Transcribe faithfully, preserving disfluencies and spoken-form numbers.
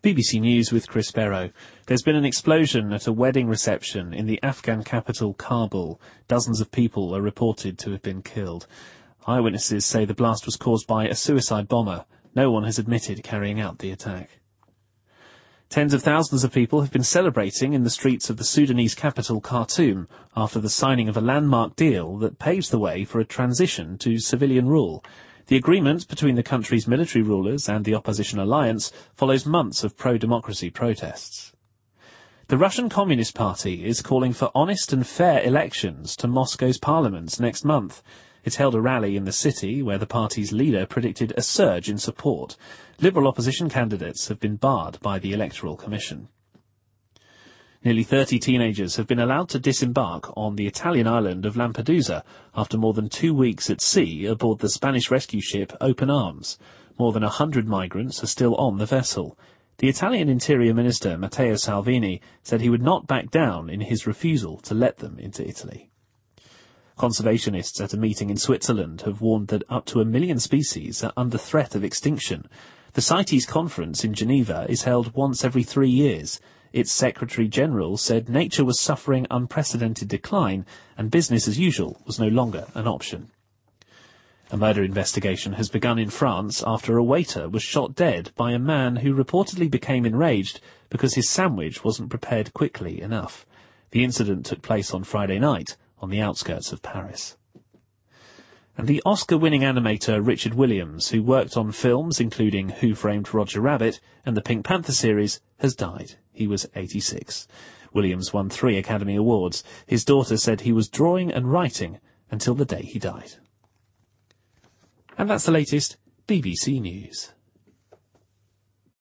B B C News with Chris Barrow. There's been an explosion at a wedding reception in the Afghan capital Kabul. Dozens of people are reported to have been killed. Eyewitnesses say the blast was caused by a suicide bomber. No one has admitted carrying out the attack. Tens of thousands of people have been celebrating in the streets of the Sudanese capital Khartoum after the signing of a landmark deal that paves the way for a transition to civilian rule. The agreement between the country's military rulers and the opposition alliance follows months of pro-democracy protests. The Russian Communist Party is calling for honest and fair elections to Moscow's parliament next month. It held a rally in the city where the party's leader predicted a surge in support. Liberal opposition candidates have been barred by the Electoral Commission. Nearly thirty teenagers have been allowed to disembark on the Italian island of Lampedusa after more than two weeks at sea aboard the Spanish rescue ship Open Arms. More than a hundred migrants are still on the vessel. The Italian Interior Minister, Matteo Salvini, said he would not back down in his refusal to let them into Italy. Conservationists at a meeting in Switzerland have warned that up to a million species are under threat of extinction. The CITES conference in Geneva is held once every three years. Its Secretary-General said nature was suffering unprecedented decline and business as usual was no longer an option. A murder investigation has begun in France after a waiter was shot dead by a man who reportedly became enraged because his sandwich wasn't prepared quickly enough. The incident took place on Friday night on the outskirts of Paris. And the Oscar-winning animator Richard Williams, who worked on films including Who Framed Roger Rabbit and the Pink Panther series, has died. He was eighty-six. Williams won three Academy Awards. His daughter said he was drawing and writing until the day he died. And that's the latest B B C News.